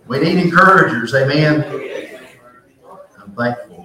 We need encouragers. Amen. I'm thankful.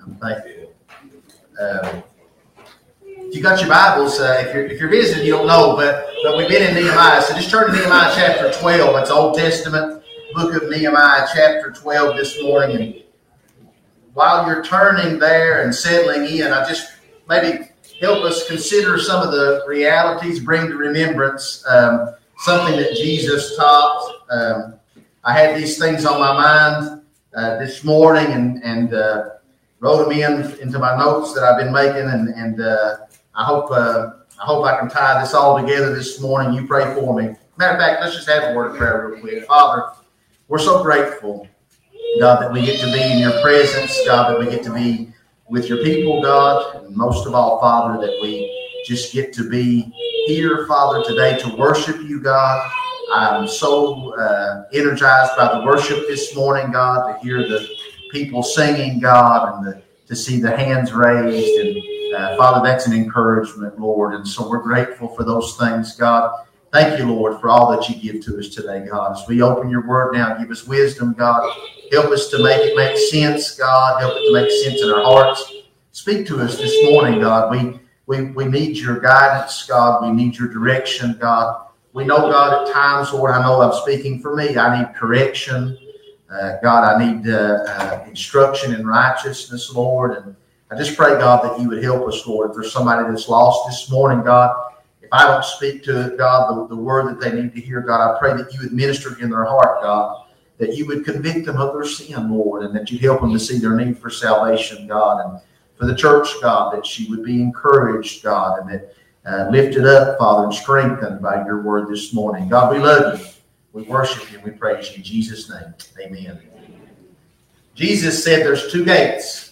If you got your Bibles, if you're visiting, you don't know, but we've been in Nehemiah. So just turn to Nehemiah chapter 12. It's Old Testament book of Nehemiah chapter 12 this morning. And while you're turning there and settling in, I just maybe help us consider some of the realities, bring to remembrance something that Jesus taught. I had these things on my mind this morning and wrote them into my notes that I've been making, and I hope I can tie this all together this morning. You pray for me. Matter of fact, let's just have a word of prayer real quick. Father, we're so grateful, God, that we get to be in your presence, God, that we get to be with your people, God, and most of all, Father, that we just get to be here, Father, today to worship you, God. I'm so energized by the worship this morning, God, to hear the people singing, God, and to see the hands raised. And Father, that's an encouragement, Lord. And so we're grateful for those things, God. Thank you, Lord, for all that you give to us today, God. As we open your word now, give us wisdom, God. Help us to make it make sense, God. Help it to make sense in our hearts. Speak to us this morning, God. We need your guidance, God. We need your direction, God. We know, God, at times, Lord, I know I'm speaking for me. I need correction. God, I need instruction in righteousness, Lord. And I just pray, God, that you would help us, Lord. If there's somebody that's lost this morning, God, if I don't speak to God the word that they need to hear, God, I pray that you would minister in their heart, God, that you would convict them of their sin, Lord, and that you'd help them to see their need for salvation, God. And for the church, God, that she would be encouraged, God, and that lifted up, Father, and strengthened by your word this morning. God, we love you. We worship you. We praise you in Jesus' name. Amen. Jesus said there's two gates.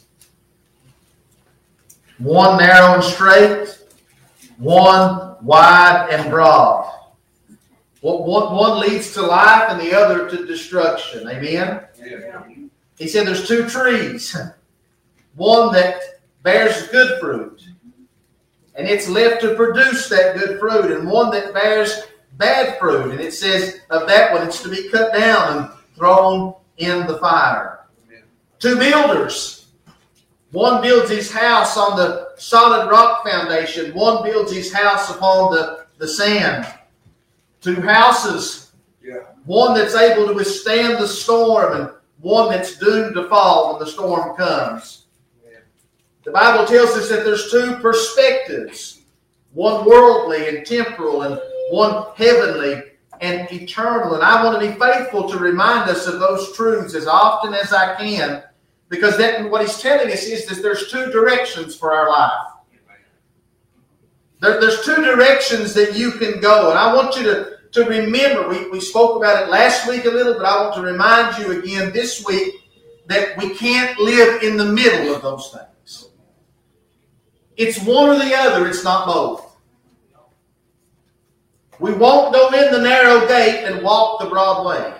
One narrow and straight, one wide and broad. One leads to life and the other to destruction. Amen? Yeah. He said there's two trees. One that bears good fruit, and it's left to produce that good fruit, and one that bears bad fruit, and it says of that one it's to be cut down and thrown in the fire. Amen. Two builders. One builds his house on the solid rock foundation. One builds his house upon the sand. Two houses. Yeah. One that's able to withstand the storm and one that's doomed to fall when the storm comes. Yeah. The Bible tells us that there's two perspectives. One worldly and temporal, and one heavenly and eternal. And I want to be faithful to remind us of those truths as often as I can, because that what he's telling us is that there's two directions for our life. There's two directions that you can go. And I want you to remember, we spoke about it last week a little, but I want to remind you again this week that we can't live in the middle of those things. It's one or the other. It's not both. We won't go in the narrow gate and walk the broad way.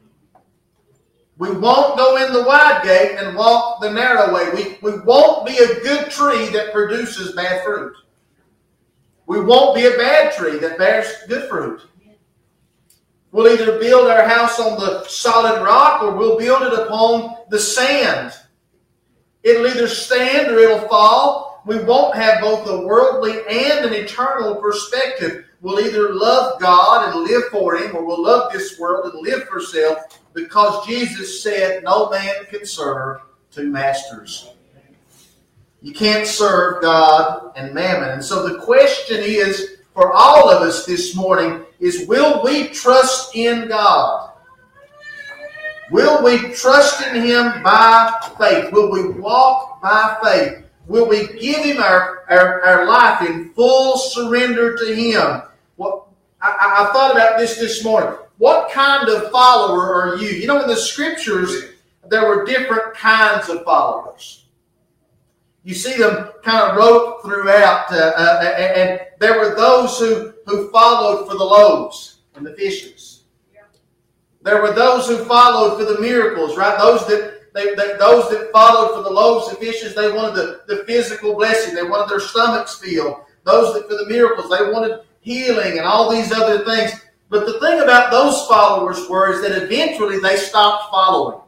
We won't go in the wide gate and walk the narrow way. We won't be a good tree that produces bad fruit. We won't be a bad tree that bears good fruit. We'll either build our house on the solid rock or we'll build it upon the sand. It'll either stand or it'll fall. We won't have both a worldly and an eternal perspective. We'll either love God and live for Him, or we'll love this world and live for self, because Jesus said no man can serve two masters. You can't serve God and mammon. And so the question is, for all of us this morning, is will we trust in God? Will we trust in Him by faith? Will we walk by faith? Will we give Him our life in full surrender to Him? Well, I thought about this morning. What kind of follower are you? You know, in the Scriptures, there were different kinds of followers. You see them kind of wrote throughout, and there were those who followed for the loaves and the fishes. There were those who followed for the miracles, right? Those that followed for the loaves and fishes, they wanted the physical blessing. They wanted their stomachs filled. Those that for the miracles, they wanted healing and all these other things. But the thing about those followers is that eventually they stopped following.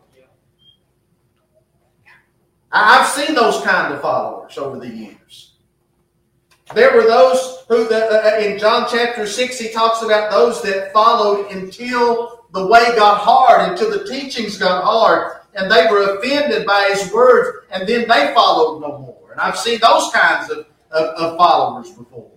I've seen those kind of followers over the years. There were those who, in John chapter 6, he talks about those that followed until the way got hard, until the teachings got hard, and they were offended by his words, and then they followed no more. And I've seen those kinds of followers before.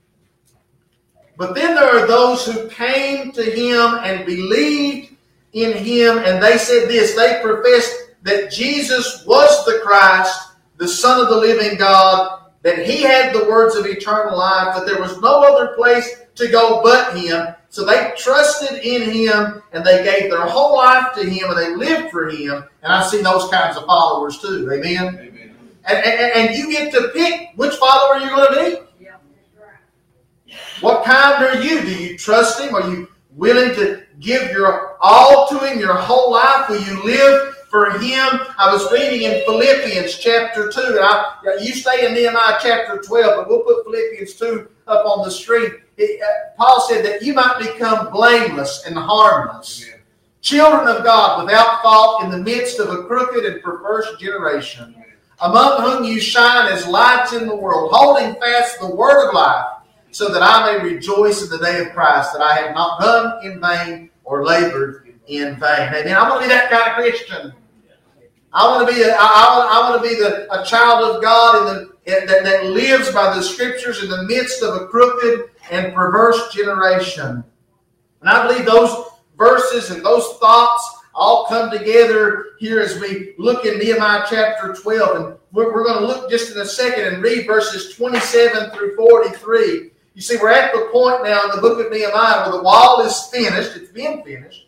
But then there are those who came to him and believed in him, and they said this, they professed that Jesus was the Christ, the Son of the living God, that he had the words of eternal life, that there was no other place to go but him. So they trusted in him, and they gave their whole life to him, and they lived for him. And I've seen those kinds of followers too. Amen? Amen. And you get to pick which follower you're going to be. Yeah, that's right. What kind are you? Do you trust him? Are you willing to give your all to him, your whole life? Will you live for him? I was reading in Philippians chapter 2. And you stay in Nehemiah chapter 12, but we'll put Philippians 2 up on the screen. Paul said that you might become blameless and harmless, Amen. Children of God without fault in the midst of a crooked and perverse generation, Amen. Among whom you shine as lights in the world, holding fast the word of life, so that I may rejoice in the day of Christ, that I have not done in vain or labored in vain. Amen. I want to be that kind of Christian. I want to be a child of God that lives by the Scriptures in the midst of a crooked and perverse generation. And I believe those verses and those thoughts all come together here as we look in Nehemiah chapter 12. And we're going to look just in a second and read verses 27 through 43. You see, we're at the point now in the book of Nehemiah where the wall is finished. It's been finished.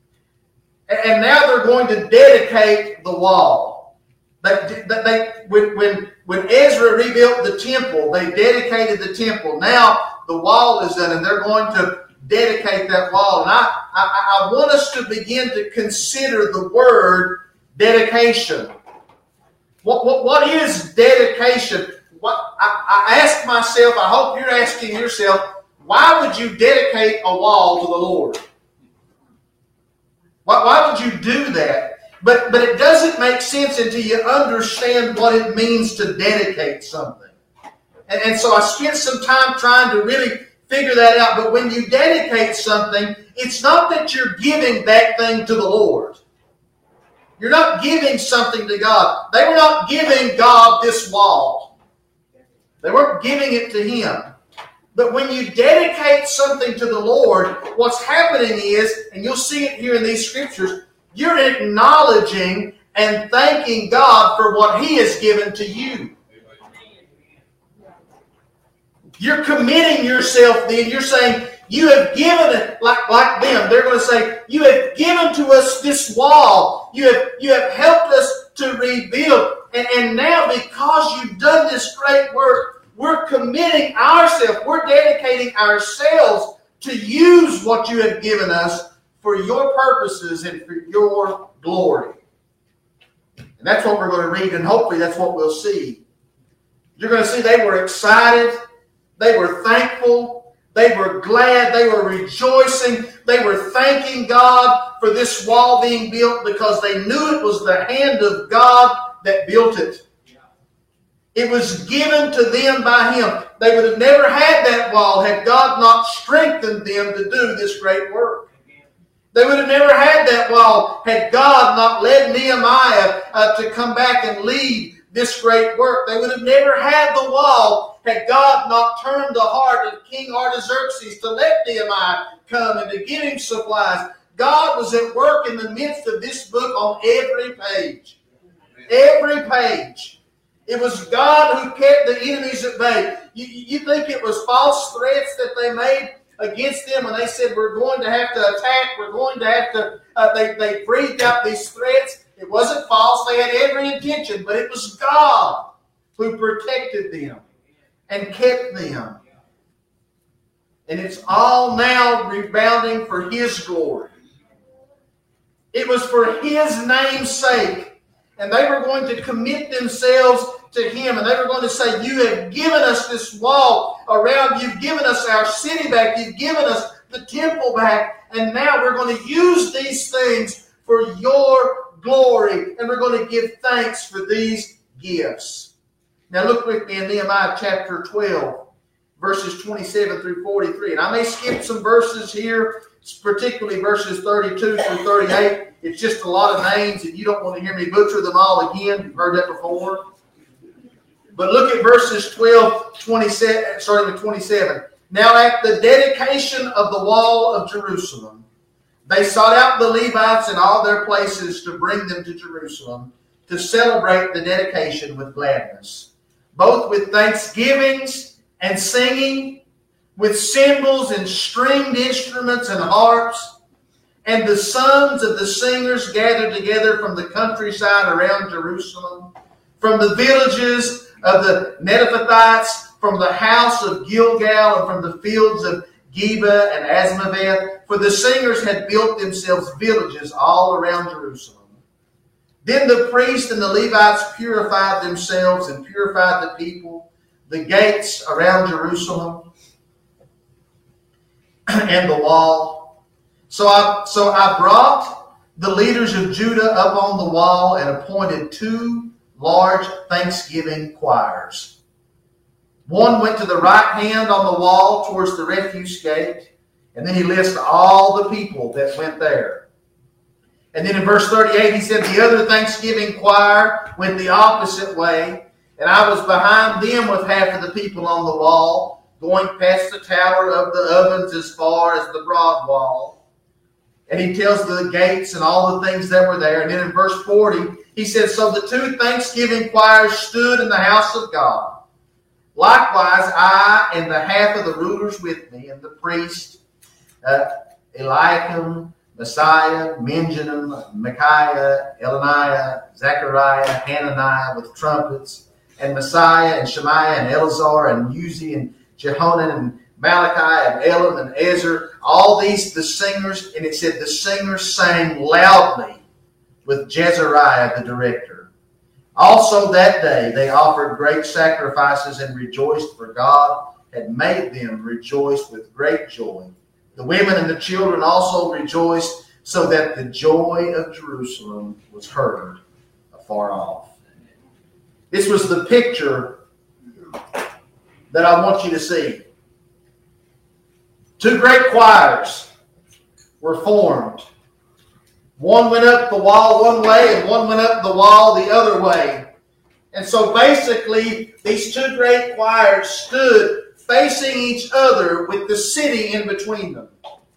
And now they're going to dedicate the wall. When Ezra rebuilt the temple, they dedicated the temple. Now the wall is done, and they're going to dedicate that wall. And I want us to begin to consider the word dedication. What is dedication? I ask myself, I hope you're asking yourself, why would you dedicate a wall to the Lord? Why would you do that? But it doesn't make sense until you understand what it means to dedicate something. And so I spent some time trying to really figure that out. But when you dedicate something, it's not that you're giving that thing to the Lord. You're not giving something to God. They were not giving God this wall. They weren't giving it to him. But when you dedicate something to the Lord, what's happening is, and you'll see it here in these scriptures, you're acknowledging and thanking God for what he has given to you. You're committing yourself then. You're saying, you have given it like them. They're going to say, you have given to us this wall. You have helped us to rebuild. And now because you've done this great work, we're committing ourselves, we're dedicating ourselves to use what you have given us for your purposes and for your glory. And that's what we're going to read, and hopefully that's what we'll see. You're going to see they were excited, they were thankful, they were glad, they were rejoicing, they were thanking God for this wall being built because they knew it was the hand of God that built it. It was given to them by him. They would have never had that wall had God not strengthened them to do this great work. They would have never had that wall had God not led Nehemiah to come back and lead this great work. They would have never had the wall had God not turned the heart of King Artaxerxes to let Nehemiah come and to give him supplies. God was at work in the midst of this book on every page. Every page. It was God who kept the enemies at bay. You think it was false threats that they made against them when they said, we're going to have to attack, we're going to have to, they breathed out these threats. It wasn't false, they had every intention, but it was God who protected them and kept them. And it's all now rebounding for his glory. It was for his name's sake. And they were going to commit themselves to him. And they were going to say, you have given us this wall around. You've given us our city back. You've given us the temple back, and now we're going to use these things for your glory, and we're going to give thanks for these gifts. Now look with me in Nehemiah chapter 12, verses 27 through 43. And I may skip some verses here, particularly verses 32 through 38. It's just a lot of names, and you don't want to hear me butcher them all again. You've heard that before. But look at verses starting with 27. Now at the dedication of the wall of Jerusalem, they sought out the Levites in all their places to bring them to Jerusalem to celebrate the dedication with gladness, both with thanksgivings and singing, with cymbals and stringed instruments and harps. And the sons of the singers gathered together from the countryside around Jerusalem, from the villages of the Netophathites, from the house of Gilgal, and from the fields of Geba and Azmaveth, for the singers had built themselves villages all around Jerusalem. Then the priests and the Levites purified themselves and purified the people, the gates around Jerusalem, and the wall. So I brought the leaders of Judah up on the wall and appointed 2 large thanksgiving choirs. One went to the right hand on the wall towards the refuse gate, and then he lists all the people that went there. And then in verse 38, he said the other thanksgiving choir went the opposite way, and I was behind them with half of the people on the wall, going past the tower of the ovens as far as the broad wall. And he tells the gates and all the things that were there. And then in verse 40, he says, so the 2 thanksgiving choirs stood in the house of God. Likewise, I and the half of the rulers with me, and the priest, Eliakim, Messiah, Menjamin, Micaiah, Elaniah, Zechariah, Hananiah with trumpets, and Messiah and Shemaiah and Eleazar and Uzi and Jehonan and Malachi and Elam and Ezer, all these the singers, and it said the singers sang loudly with Jezariah the director. Also that day they offered great sacrifices and rejoiced, for God had made them rejoice with great joy. The women and the children also rejoiced, so that the joy of Jerusalem was heard afar off. This was the picture that I want you to see. 2 great choirs were formed. One went up the wall one way, and one went up the wall the other way. And so basically, these 2 great choirs stood facing each other with the city in between them.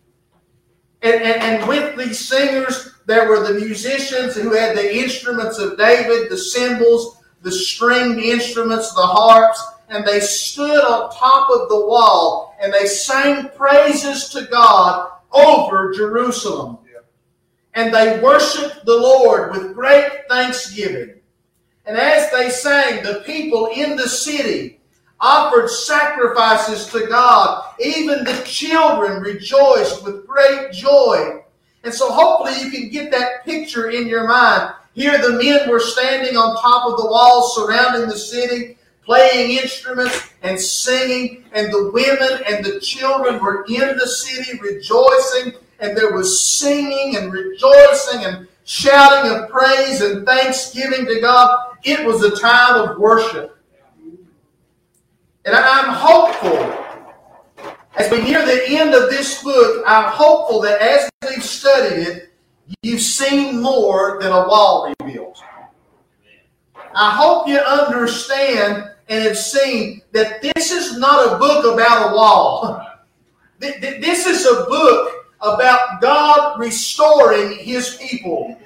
And with these singers, there were the musicians who had the instruments of David, the cymbals, the stringed instruments, the harps, and they stood on top of the wall, and they sang praises to God over Jerusalem. And they worshiped the Lord with great thanksgiving. And as they sang, the people in the city offered sacrifices to God. Even the children rejoiced with great joy. And so hopefully you can get that picture in your mind. Here the men were standing on top of the wall surrounding the city, playing instruments and singing. And the women and the children were in the city rejoicing. And there was singing and rejoicing and shouting of praise and thanksgiving to God. It was a time of worship. And I'm hopeful, as we near the end of this book, I'm hopeful that as we've studied it, you've seen more than a wall rebuilt. I hope you understand and have seen that this is not a book about a wall. This is a book about God restoring His people.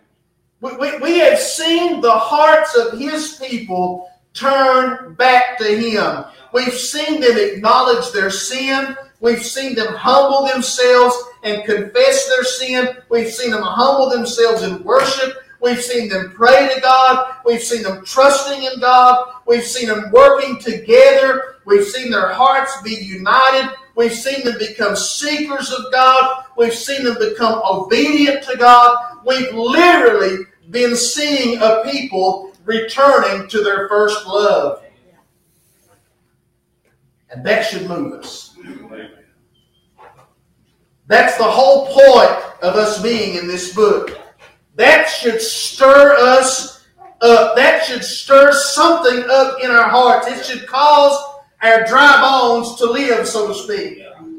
We have seen the hearts of His people turn back to Him. We've seen them acknowledge their sin. We've seen them humble themselves and confess their sin. We've seen them humble themselves in worship. We've seen them pray to God. We've seen them trusting in God. We've seen them working together. We've seen their hearts be united. We've seen them become seekers of God. We've seen them become obedient to God. We've literally been seeing a people returning to their first love. And that should move us. That's the whole point of us being in this book. That should stir us up. That should stir something up in our hearts. It should cause our dry bones to live, so to speak.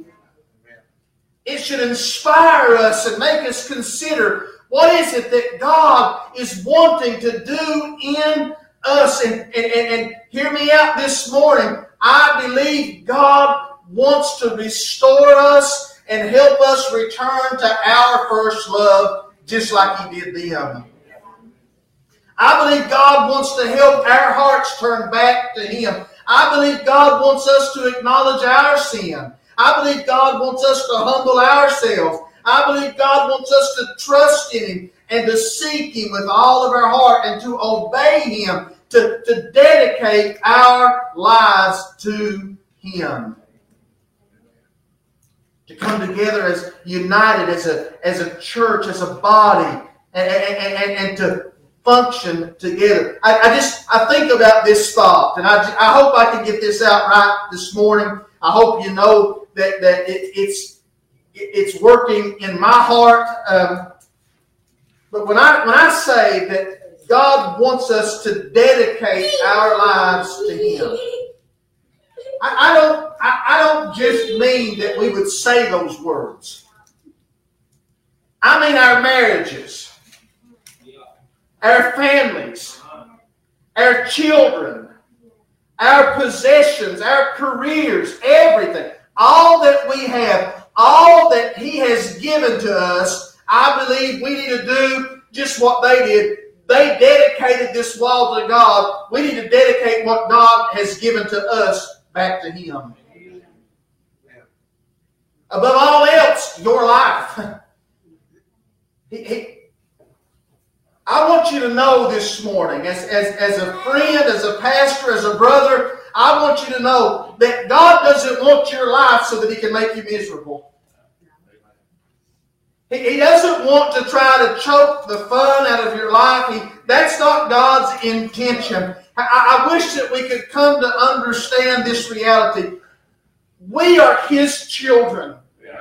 It should inspire us and make us consider, what is it that God is wanting to do in us? And hear me out this morning. I believe God wants to restore us and help us return to our first love, just like He did them. I believe God wants to help our hearts turn back to Him. I believe God wants us to acknowledge our sin. I believe God wants us to humble ourselves. I believe God wants us to trust in Him and to seek Him with all of our heart and to obey Him, to dedicate our lives to Him. To come together as united, as a church, as a body, and to function together. I think about this thought, and I hope I can get this out right this morning. I hope you know that it's working in my heart. But when I say that God wants us to dedicate our lives to Him, I don't just mean that we would say those words. I mean our marriages, our families, our children, our possessions, our careers, everything. All that we have, all that He has given to us, I believe we need to do just what they did. They dedicated this wall to God. We need to dedicate what God has given to us back to Him. Above all else, your life. I want you to know this morning, as a friend, as a pastor, as a brother, I want you to know that God doesn't want your life so that He can make you miserable. He doesn't want to try to choke the fun out of your life. That's not God's intention. I wish that we could come to understand this reality. We are His children.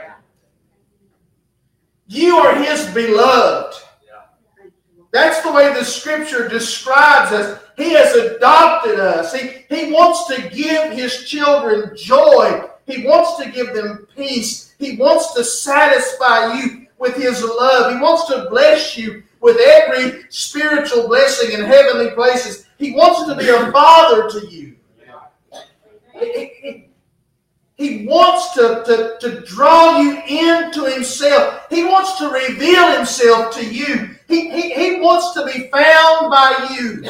You are His beloved. That's the way the Scripture describes us. He has adopted us. He wants to give His children joy. He wants to give them peace. He wants to satisfy you with His love. He wants to bless you with every spiritual blessing in heavenly places. He wants to be a father to you. He wants to draw you into Himself. He wants to reveal Himself to you. He wants to be found by you.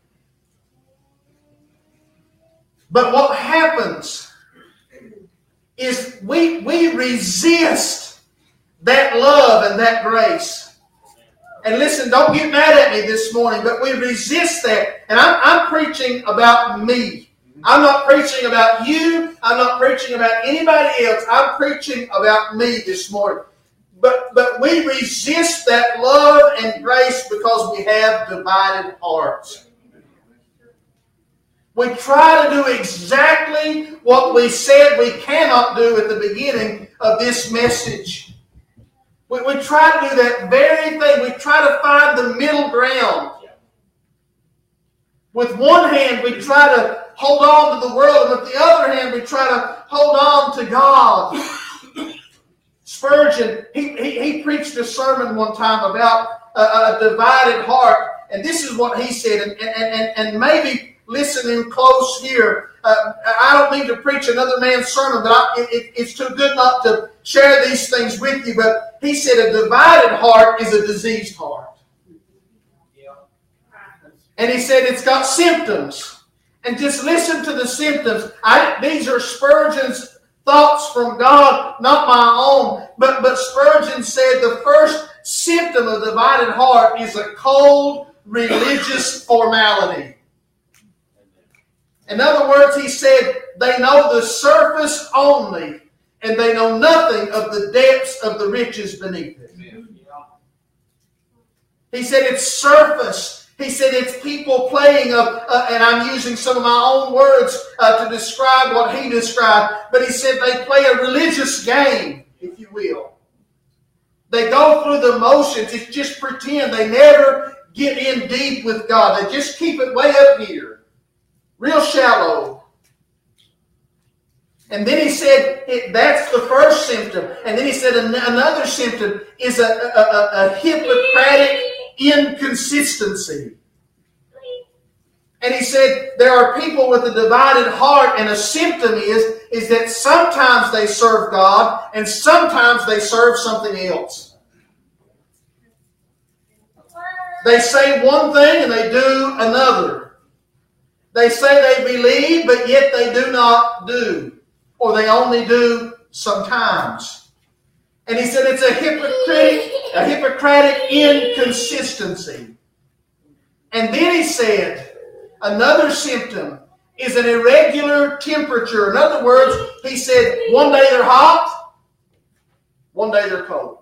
But what happens is we resist that love and that grace. And listen, don't get mad at me this morning, but we resist that. And I'm preaching about me. I'm not preaching about you. I'm not preaching about anybody else. I'm preaching about me this morning. But we resist that love and grace because we have divided hearts. We try to do exactly what we said we cannot do at the beginning of this message. We try to do that very thing. We try to find the middle ground. With one hand, we try to hold on to the world, and with the other hand, we try to hold on to God. Spurgeon, he preached a sermon one time about a divided heart, and this is what he said, and maybe listening close here, I don't mean to preach another man's sermon, but it's too good not to share these things with you, but he said a divided heart is a diseased heart. And he said it's got symptoms. And just listen to the symptoms. These are Spurgeon's thoughts from God, not my own. But Spurgeon said the first symptom of divided heart is a cold religious formality. In other words, he said they know the surface only, and they know nothing of the depths of the riches beneath it. He said it's surface. He said it's people playing and I'm using some of my own words to describe what he described, but he said they play a religious game, if you will. They go through the motions. It's just pretend. They never get in deep with God. They just keep it way up here. Real shallow. And then he said that's the first symptom. And then he said another symptom is a Hippocratic inconsistency. And he said there are people with a divided heart, and a symptom is that sometimes they serve God and sometimes they serve something else. They say one thing and they do another. They say they believe, but yet they do not do. Or they only do sometimes. And he said it's a Hippocratic inconsistency. And then he said another symptom is an irregular temperature. In other words, he said one day they're hot, one day they're cold.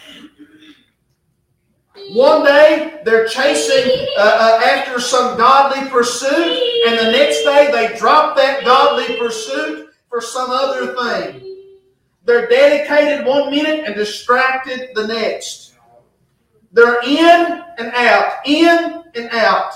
One day they're chasing after some godly pursuit, and the next day they drop that godly pursuit for some other thing. They're dedicated one minute and distracted the next. They're in and out, in and out.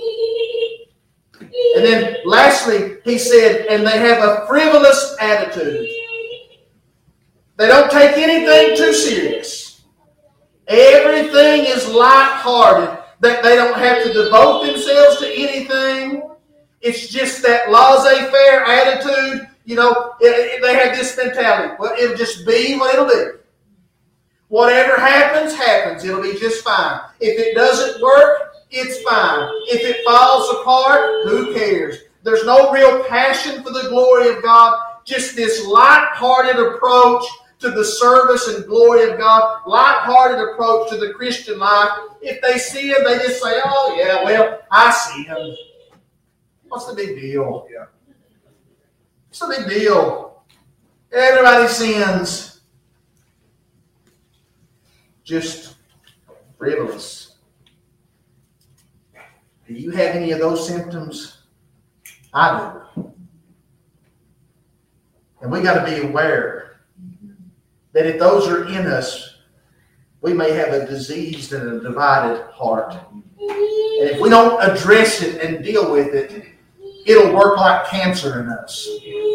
And then lastly, he said, and they have a frivolous attitude. They don't take anything too serious. Everything is light-hearted. That they don't have to devote themselves to anything. It's just that laissez-faire attitude. You know, they have this mentality. Well, it'll just be what it'll be. Whatever happens, happens. It'll be just fine. If it doesn't work, it's fine. If it falls apart, who cares? There's no real passion for the glory of God. Just this light-hearted approach to the service and glory of God. Light-hearted approach to the Christian life. If they see Him, they just say, oh yeah, well, I see Him. What's the big deal? Yeah. What's the big deal? Everybody sins. Just frivolous. Do you have any of those symptoms? I do. And we got to be aware that if those are in us, we may have a diseased and a divided heart. And if we don't address it and deal with it, it'll work like cancer in us.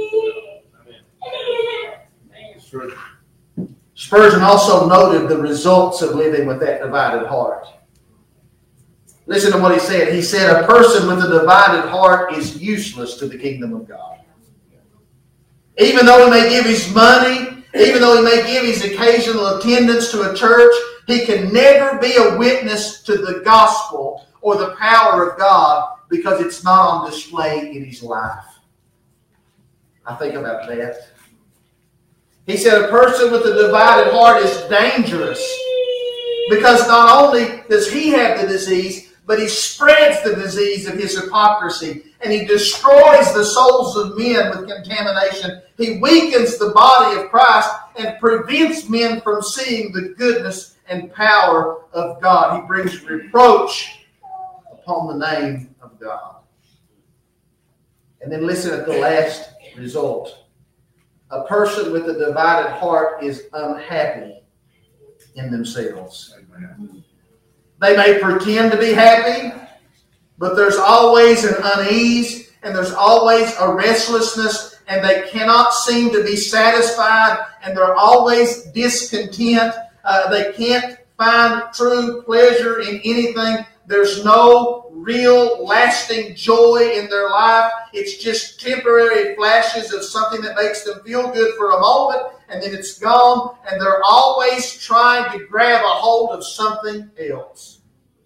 Spurgeon also noted the results of living with that divided heart. Listen to what he said. He said, a person with a divided heart is useless to the kingdom of God. Even though he may give his money, even though he may give his occasional attendance to a church, he can never be a witness to the gospel or the power of God because it's not on display in his life. I think about that. He said a person with a divided heart is dangerous because not only does he have the disease, but he spreads the disease of his hypocrisy, and he destroys the souls of men with contamination. He weakens the body of Christ and prevents men from seeing the goodness and power of God. He brings reproach upon the name of God. And then listen at the last result. A person with a divided heart is unhappy in themselves. Amen. They may pretend to be happy, but there's always an unease and there's always a restlessness, and they cannot seem to be satisfied, and they're always discontent. They can't find true pleasure in anything. There's no real lasting joy in their life. It's just temporary flashes of something that makes them feel good for a moment, and then it's gone, and they're always trying to grab a hold of something else.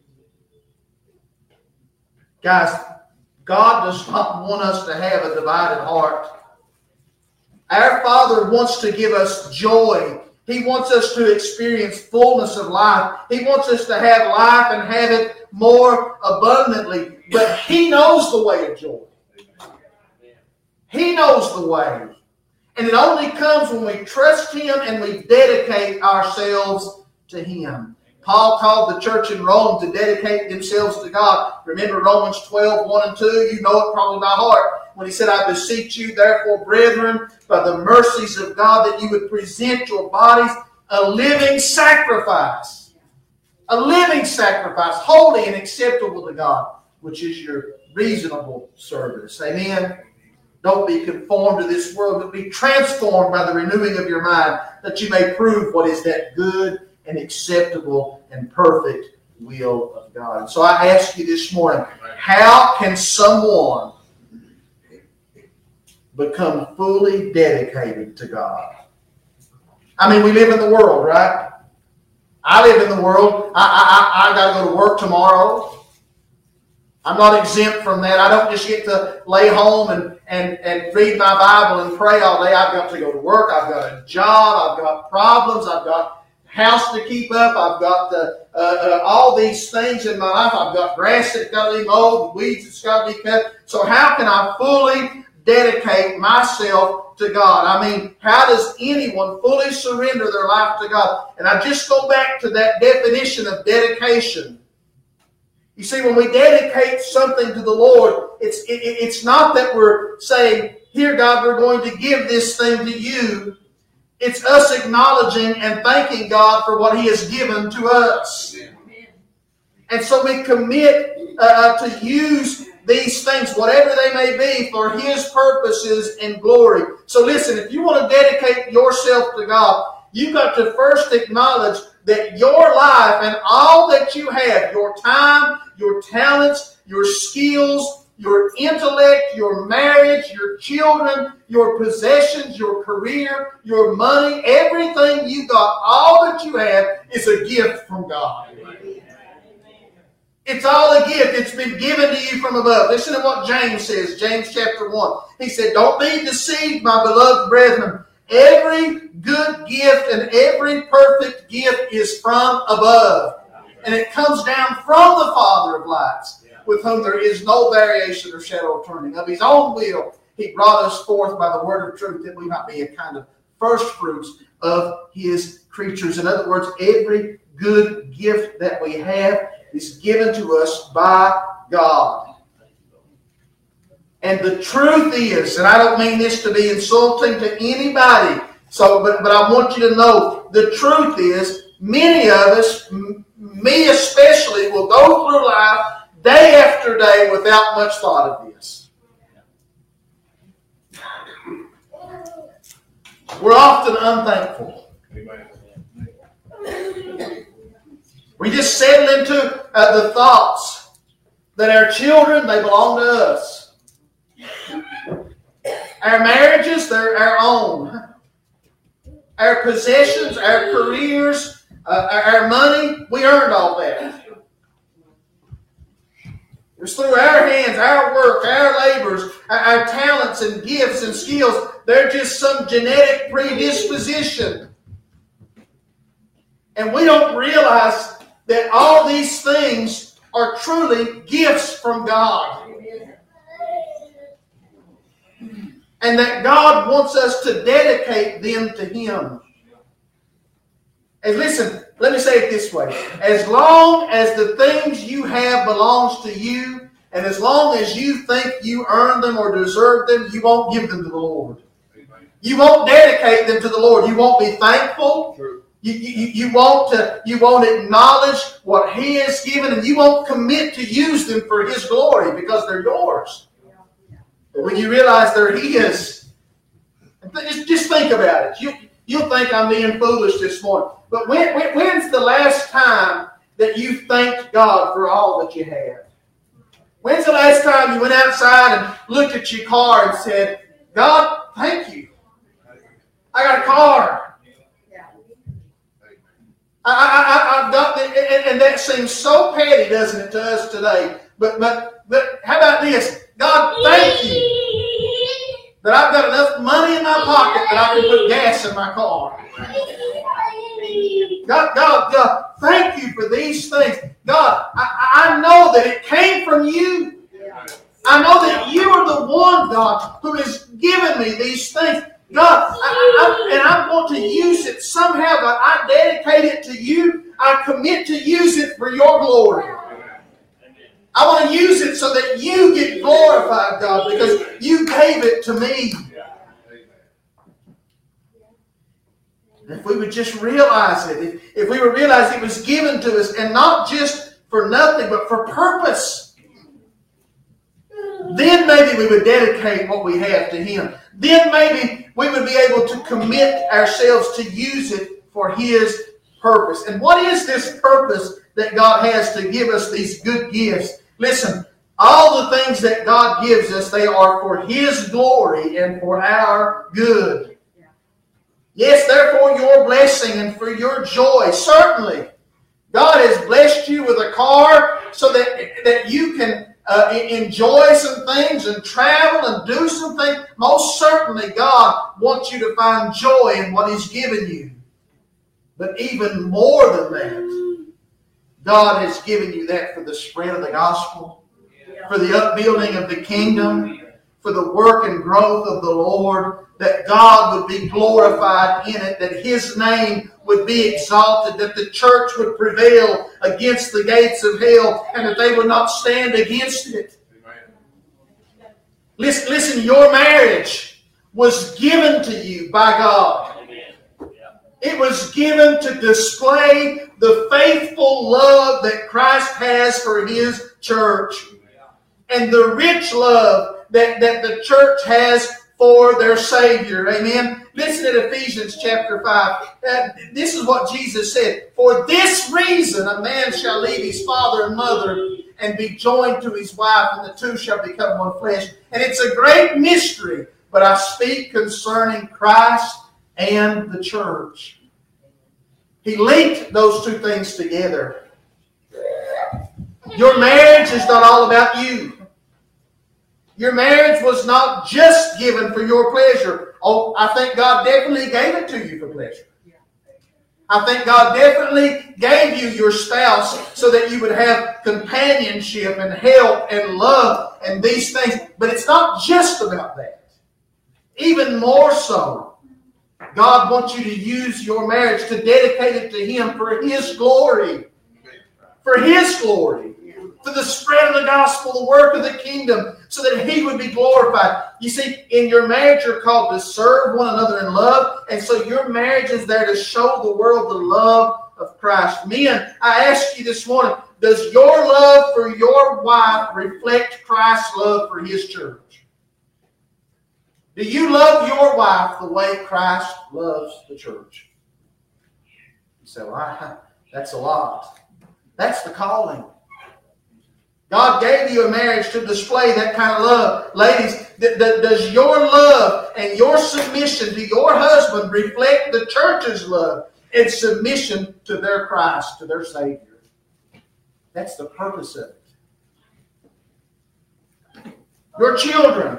Guys, God does not want us to have a divided heart. Our Father wants to give us joy. He wants us to experience fullness of life. He wants us to have life and have it more abundantly. But He knows the way of joy. He knows the way. And it only comes when we trust Him and we dedicate ourselves to Him. Paul called the church in Rome to dedicate themselves to God. Remember Romans 12, 1 and 2? You know it probably by heart. When he said, I beseech you, therefore, brethren, by the mercies of God, that you would present your bodies a living sacrifice. A living sacrifice, holy and acceptable to God, which is your reasonable service. Amen. Don't be conformed to this world, but be transformed by the renewing of your mind, that you may prove what is that good and acceptable and perfect will of God. And so I ask you this morning, how can someone become fully dedicated to God? I mean, we live in the world, right? I live in the world. I got to go to work tomorrow. I'm not exempt from that. I don't just get to lay home and read my Bible and pray all day. I've got to go to work. I've got a job. I've got problems. I've got house to keep up. I've got all these things in my life. I've got grass that's got to be mowed, weeds that's got to be cut. So how can I fully dedicate myself to God? I mean, how does anyone fully surrender their life to God? And I just go back to that definition of dedication. You see, when we dedicate something to the Lord, it's not that we're saying, here, God, we're going to give this thing to you. It's us acknowledging and thanking God for what He has given to us. And so we commit to use these things, whatever they may be, for His purposes and glory. So listen, if you want to dedicate yourself to God, you've got to first acknowledge that your life and all that you have, your time, your talents, your skills, your intellect, your marriage, your children, your possessions, your career, your money, everything you got, all that you have is a gift from God. It's all a gift. It's been given to you from above. Listen to what James says, James chapter 1. He said, don't be deceived, my beloved brethren. Every good gift and every perfect gift is from above. And it comes down from the Father of lights, with whom there is no variation or shadow of turning. Of His own will, He brought us forth by the word of truth, that we might be a kind of first fruits of His creatures. In other words, every good gift that we have is given to us by God. And the truth is, and I don't mean this to be insulting to anybody, but I want you to know, the truth is, many of us, me especially, will go through life day after day without much thought of this. We're often unthankful. We just settle into the thoughts that our children, they belong to us. Our marriages, they're our own. Our possessions, our careers, our money, we earned all that. It's through our hands, our work, our labors, our talents and gifts and skills. They're just some genetic predisposition. And we don't realize that all these things are truly gifts from God. And that God wants us to dedicate them to Him. And listen, let me say it this way. As long as the things you have belongs to you, and as long as you think you earn them or deserve them, you won't give them to the Lord. You won't dedicate them to the Lord. You won't be thankful. You won't acknowledge what He has given, and you won't commit to use them for His glory because they're yours. But when you realize they're His, just think about it. You'll think I'm being foolish this morning. But when's the last time that you thanked God for all that you have? When's the last time you went outside and looked at your car and said, God, thank you. I got a car. I've got and that seems so petty, doesn't it, to us today? But how about this? God, thank you that I've got enough money in my pocket that I can put gas in my car. God, thank you for these things. God, I know that it came from you. I know that you are the one, God, who has given me these things. God, I want to use it somehow, but I dedicate it to you. I commit to use it for your glory. I want to use it so that you get glorified, God, because you gave it to me. If we would just realize it, if we would realize it was given to us, and not just for nothing, but for purpose, then maybe we would dedicate what we have to Him. Then maybe we would be able to commit ourselves to use it for His purpose. And what is this purpose that God has to give us these good gifts? Listen, all the things that God gives us, they are for His glory and for our good. Yes, therefore your blessing and for your joy. Certainly, God has blessed you with a car so that you can enjoy some things and travel and do some things. Most certainly, God wants you to find joy in what He's given you. But even more than that, God has given you that for the spread of the gospel, for the upbuilding of the kingdom, for the work and growth of the Lord, that God would be glorified in it, that His name would be exalted, that the church would prevail against the gates of hell, and that they would not stand against it. Listen, your marriage was given to you by God. It was given to display the faithful love that Christ has for His church, and the rich love that the church has for their Savior. Amen. Listen to Ephesians chapter 5. This is what Jesus said. For this reason a man shall leave his father and mother and be joined to his wife, and the two shall become one flesh. And it's a great mystery, but I speak concerning Christ and the church. He linked those two things together. Your marriage is not all about you. Your marriage was not just given for your pleasure. Oh, I think God definitely gave it to you for pleasure. I think God definitely gave you your spouse so that you would have companionship and help and love and these things. But it's not just about that. Even more so, God wants you to use your marriage to dedicate it to Him for His glory. For His glory. For the spread of the gospel, the work of the kingdom, so that He would be glorified. You see, in your marriage, you're called to serve one another in love, and so your marriage is there to show the world the love of Christ. Men, I ask you this morning, does your love for your wife reflect Christ's love for His church? Do you love your wife the way Christ loves the church? You say, well, that's a lot. That's the calling. God gave you a marriage to display that kind of love. Ladies, does your love and your submission to your husband reflect the church's love and submission to their Christ, to their Savior? That's the purpose of it. Your children.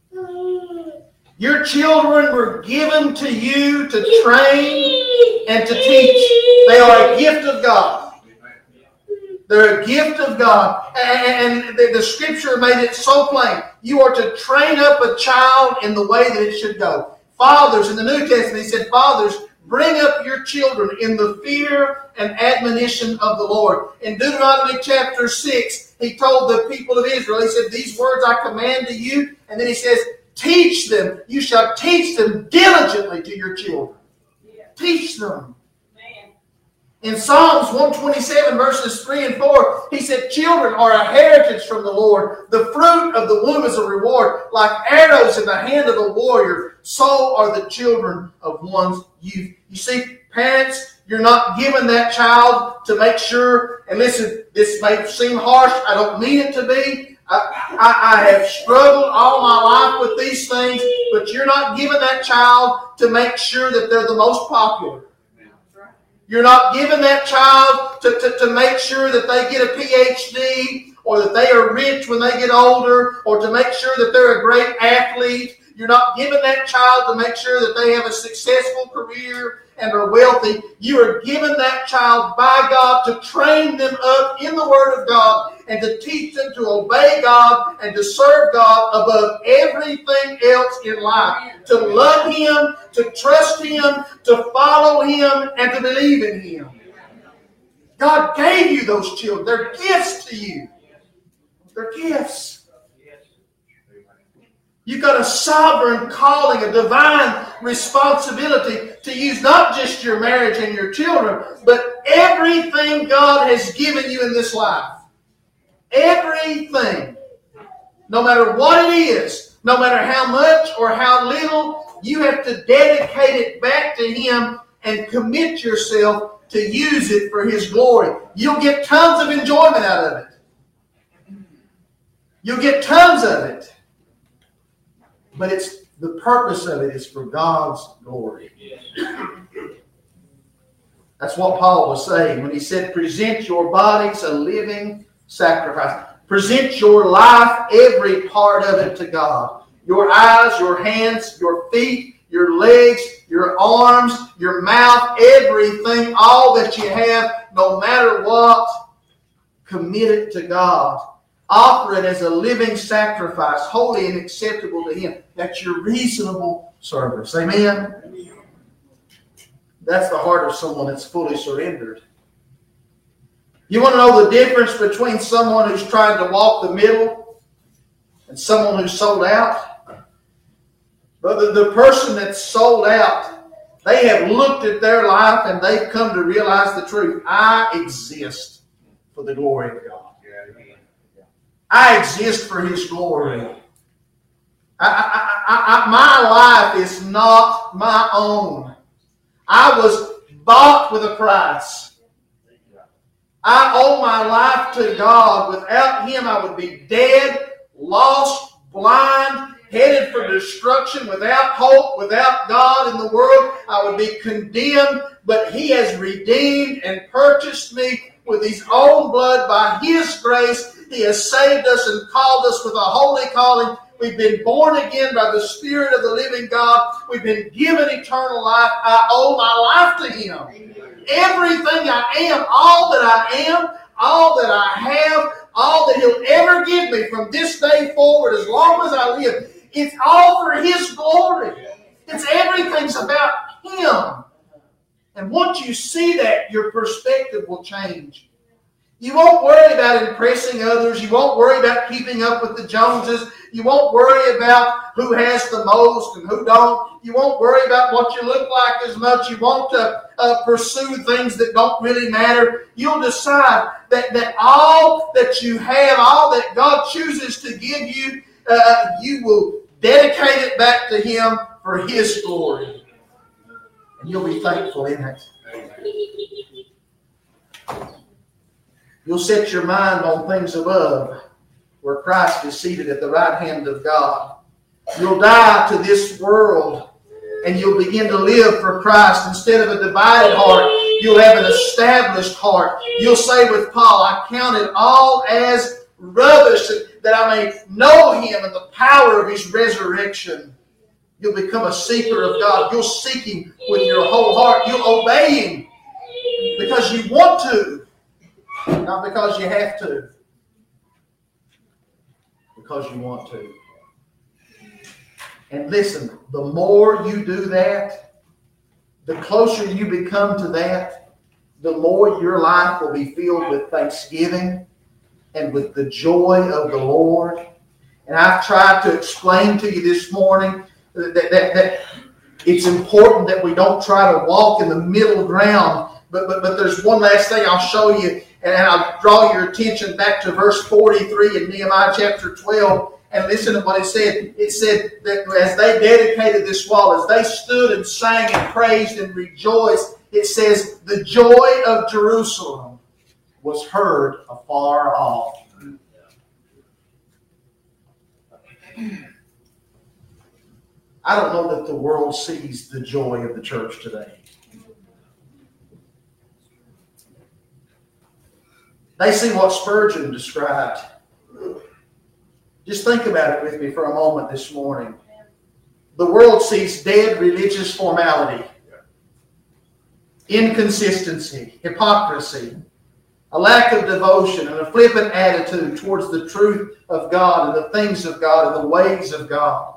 Your children were given to you to train and to teach. They are a gift of God. They're a gift of God. And the Scripture made it so plain. You are to train up a child in the way that it should go. Fathers, in the New Testament, He said, fathers, bring up your children in the fear and admonition of the Lord. In Deuteronomy chapter 6, He told the people of Israel, He said, these words I command to you. And then He says, teach them. You shall teach them diligently to your children. Yeah. Teach them. In Psalms 127, verses 3 and 4, He said, children are a heritage from the Lord. The fruit of the womb is a reward. Like arrows in the hand of a warrior, so are the children of one's youth. You see, parents, you're not giving that child to make sure, and listen, this may seem harsh. I don't mean it to be. I have struggled all my life with these things, but you're not giving that child to make sure that they're the most popular. You're not giving that child to make sure that they get a PhD or that they are rich when they get older or to make sure that they're a great athlete. You're not giving that child to make sure that they have a successful career and are wealthy. You are giving that child by God to train them up in the Word of God and to teach them to obey God and to serve God above everything else in life. To love Him, to trust Him, to follow Him, and to believe in Him. God gave you those children. They're gifts to you. They're gifts. You've got a sovereign calling, a divine responsibility to use not just your marriage and your children, but everything God has given you in this life. Everything. No matter what it is, no matter how much or how little, you have to dedicate it back to Him and commit yourself to use it for His glory. You'll get tons of enjoyment out of it. You'll get tons of it. But the purpose of it is for God's glory. That's what Paul was saying when he said, present your bodies a living sacrifice. Present your life, every part of it, to God. Your eyes, your hands, your feet, your legs, your arms, your mouth, everything, all that you have, no matter what, commit it to God. Offer it as a living sacrifice, holy and acceptable to Him. That's your reasonable service. Amen? That's the heart of someone that's fully surrendered. You want to know the difference between someone who's trying to walk the middle and someone who's sold out? But the person that's sold out, they have looked at their life and they've come to realize the truth. I exist for the glory of God. I exist for His glory. My life is not my own. I was bought with a price. I owe my life to God. Without Him, I would be dead, lost, blind, headed for destruction, without hope, without God in the world. I would be condemned, but He has redeemed and purchased me with His own blood by His grace. He has saved us and called us with a holy calling. We've been born again by the Spirit of the living God. We've been given eternal life. I owe my life to Him. Everything I am, all that I am, all that I have, all that He'll ever give me from this day forward, as long as I live, it's all for His glory. It's everything's about Him. And once you see that, your perspective will change. You won't worry about impressing others. You won't worry about keeping up with the Joneses. You won't worry about who has the most and who don't. You won't worry about what you look like as much. You won't pursue things that don't really matter. You'll decide that all that you have, all that God chooses to give you, you will dedicate it back to Him for His glory. And you'll be thankful in it. You'll set your mind on things above, where Christ is seated at the right hand of God. You'll die to this world, and you'll begin to live for Christ. Instead of a divided heart, you'll have an established heart. You'll say with Paul, I count it all as rubbish that I may know Him and the power of His resurrection. You'll become a seeker of God. You'll seek Him with your whole heart. You'll obey Him because you want to. Not because you have to. Because you want to. And listen, the more you do that, the closer you become to that, the more your life will be filled with thanksgiving and with the joy of the Lord. And I've tried to explain to you this morning that it's important that we don't try to walk in the middle ground. But there's one last thing I'll show you. And I'll draw your attention back to verse 43 in Nehemiah chapter 12. And listen to what it said. It said that as they dedicated this wall, as they stood and sang and praised and rejoiced, it says, the joy of Jerusalem was heard afar off. I don't know that the world sees the joy of the church today. They see what Spurgeon described. Just think about it with me for a moment this morning. The world sees dead religious formality, inconsistency, hypocrisy, a lack of devotion, and a flippant attitude towards the truth of God and the things of God and the ways of God.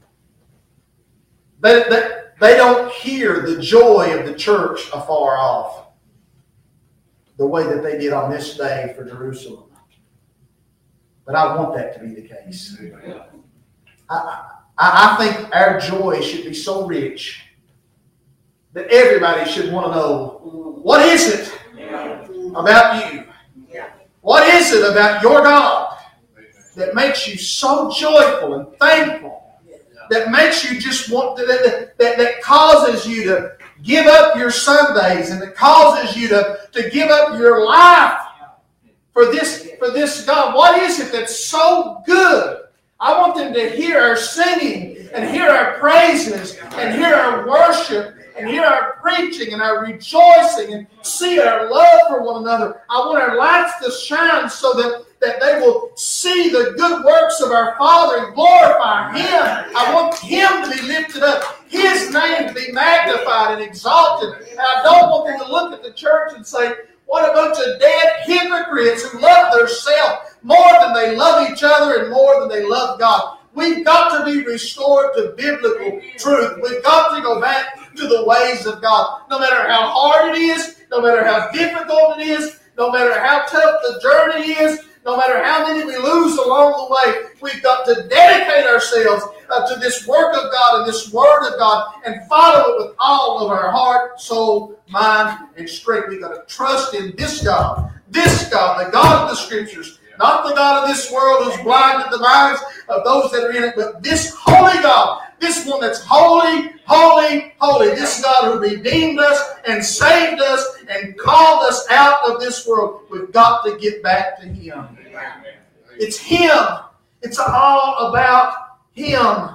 They don't hear the joy of the church afar off the way that they did on this day for Jerusalem. But I want that to be the case. I think our joy should be so rich that everybody should want to know, what is it about you? What is it about your God that makes you so joyful and thankful? That makes you just want to, that causes you to give up your Sundays, and that causes you to give up your life for this God. What is it that's so good? I want them to hear our singing and hear our praises and hear our worship and hear our preaching and our rejoicing and see our love for one another. I want our lights to shine so that they will see the good works of our Father and glorify Him. I want Him to be lifted up, His name to be magnified and exalted. And I don't want them to look at the church and say, what a bunch of dead hypocrites who love themselves more than they love each other and more than they love God. We've got to be restored to biblical truth. We've got to go back to the ways of God. No matter how hard it is, no matter how difficult it is, no matter how tough the journey is, no matter how many we lose along the way, we've got to dedicate ourselves to this work of God and this Word of God and follow it with all of our heart, soul, mind, and strength. We've got to trust in this God, the God of the Scriptures, not the God of this world who's blinded the minds of those that are in it, but this holy God, this one that's holy, holy, holy. This God who redeemed us and saved us and called us out of this world. We've got to get back to Him. It's Him. It's all about Him.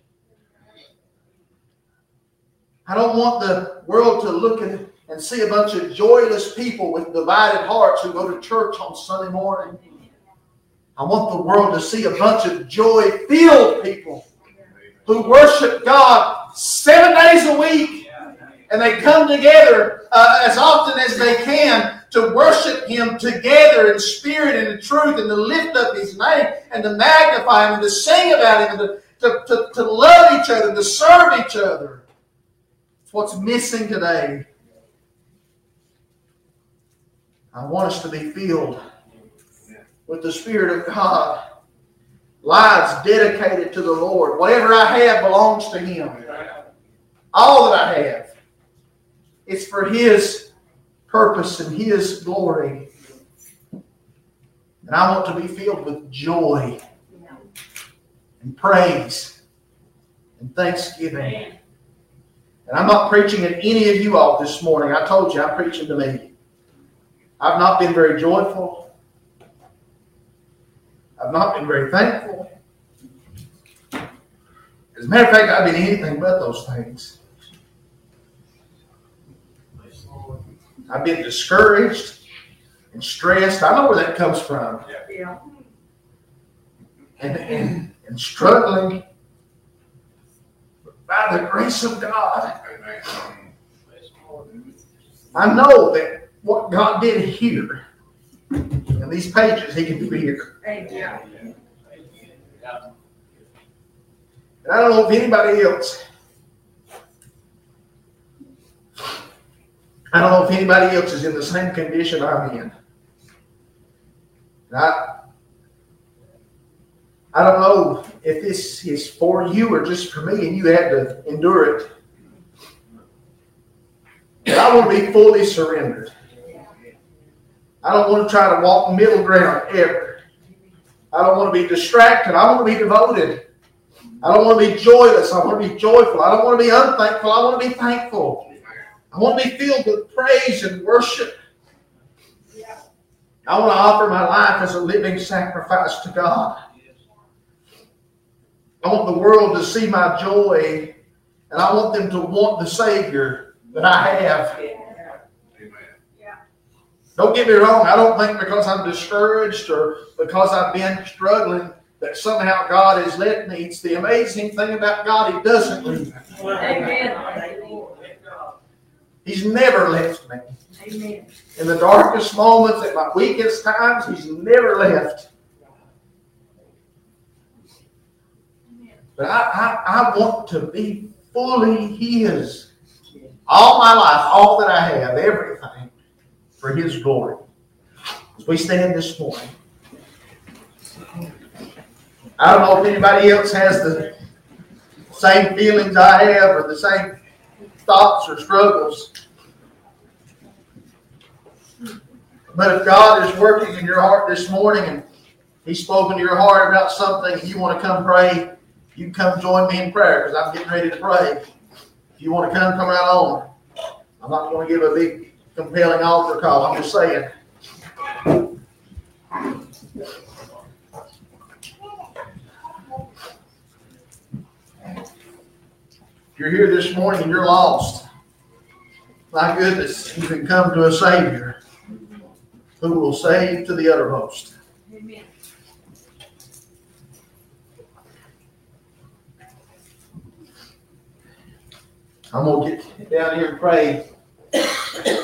I don't want the world to look and see a bunch of joyless people with divided hearts who go to church on Sunday morning. I want the world to see a bunch of joy-filled people who worship God 7 days a week, and they come together as often as they can to worship Him together in spirit and in truth, and to lift up His name and to magnify Him and to sing about Him and to love each other and to serve each other. It's what's missing today. I want us to be filled with the Spirit of God. Lives dedicated to the Lord. Whatever I have belongs to Him. All that I have. It's for His purpose and His glory. And I want to be filled with joy and praise and thanksgiving. And I'm not preaching at any of you all this morning. I told you I'm preaching to me. I've not been very joyful. I've not been very thankful. As a matter of fact, I've been anything but those things. I've been discouraged and stressed. I know where that comes from. Yeah. And struggling. But by the grace of God, I know that what God did here, in these pages, He can do here. And I don't know if anybody else, is in the same condition I'm in. And I don't know if this is for you or just for me and you had to endure it. But I want to be fully surrendered. I don't want to try to walk middle ground ever. I don't want to be distracted. I want to be devoted. I don't want to be joyless. I want to be joyful. I don't want to be unthankful. I want to be thankful. I want to be filled with praise and worship. I want to offer my life as a living sacrifice to God. I want the world to see my joy, and I want them to want the Savior that I have. Don't get me wrong, I don't think because I'm discouraged or because I've been struggling that somehow God has left me. It's the amazing thing about God, He doesn't leave me. Amen. He's never left me. Amen. In the darkest moments, at my weakest times, He's never left. But I want to be fully His. All my life, all that I have, everything, for His glory. As we stand this morning, I don't know if anybody else has the same feelings I have or the same thoughts or struggles. But if God is working in your heart this morning and He's spoken to your heart about something and you want to come pray, you can come join me in prayer because I'm getting ready to pray. If you want to come right on. I'm not going to give a big compelling altar call. I'm just saying. If you're here this morning and you're lost, my goodness, you can come to a Savior who will save to the uttermost. Amen. I'm going to get down here and pray